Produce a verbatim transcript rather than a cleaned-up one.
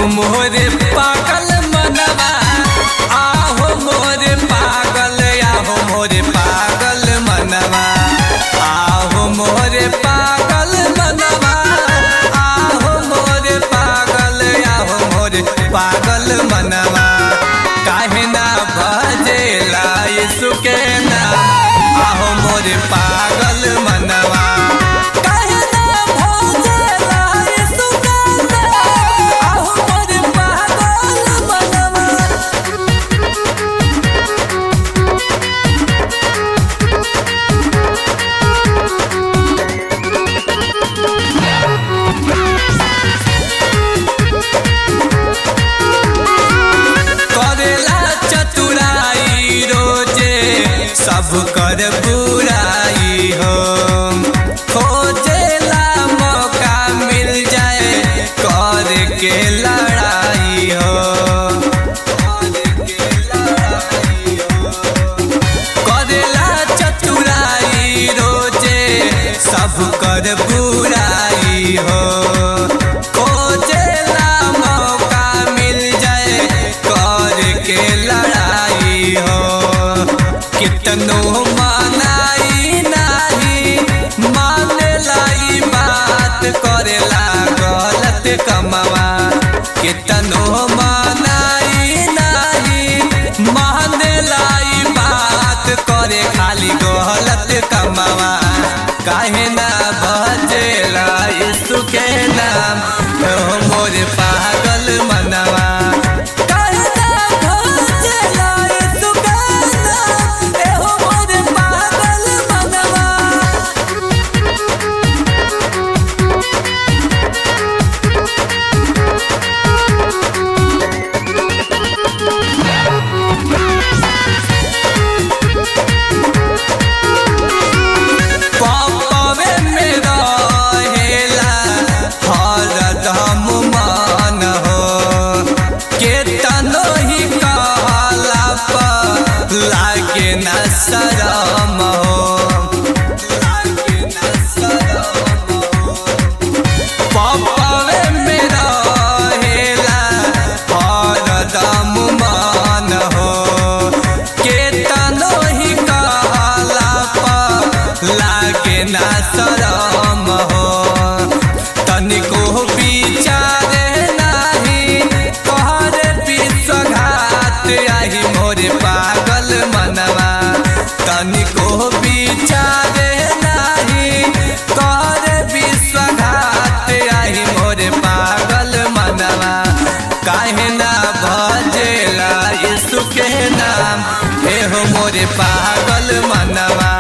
मोरे पागल मनवा, आहो मोरे पागल, आहो मोरे पागल मनवा, आहो मोरे पागल मनवा, आहो मोरे पागल, आहो मोरे पागल मनवा। काहे ना भजेला यीशु के नाम, आहो मोरे पागल मनवा। काहे ना भजेला यीशु के नाम, आहो मोरे पागल मनवा। करेला चतुराई रोजे सब कर बुराई हो, खोजेला मौका मिल जाए कर के लड़ाई हो, करेला चतुराई रोजे सब कर बुराई हो, खोजेला मौका मिल जाए कर के लड़ाई हो। कितनो मनाई नाही मानेला ई बात, करेला गलत कमवा। कितनो मनाई नाही मानेला ई बात, करे खाली गलत कमवा। काहे ना भजेला यीशु के नाम, ओ मोरे पागल मनवा। काहे ना भजेला यीशु के नाम, एहो मोरे पागल मनवा। पापवे में रहेला हरदम मन हो, केतनो ही कहला पर लागे ना शरम हो, लागे ना शरम हो। पापवे में रहेला हरदम मन हो, केतनो ही कहला पर लागे ना शरम हो। तनिको विचारे नाही कहरे विश्वासघात, आही मोरे पागल मनवा। तनिको विचारे नाही कहरे विश्वासघात, आही मोरे पागल मनवा। काहे ना भजेला यीशु के नाम, एहो मोरे पागल मनवा।